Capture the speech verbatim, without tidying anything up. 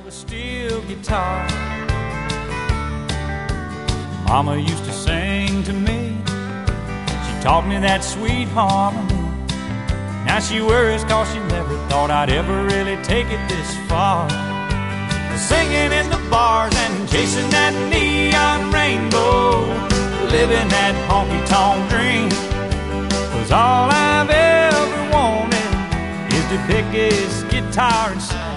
a steel guitar. Mama used to sing to me, she taught me that sweet harmony. Now she worries cause she never thought I'd ever really take it this far. Singing in the bars and chasing that neon rainbow, living that honky-tonk dream, was all I've ever wanted, is to pick his guitar and sing.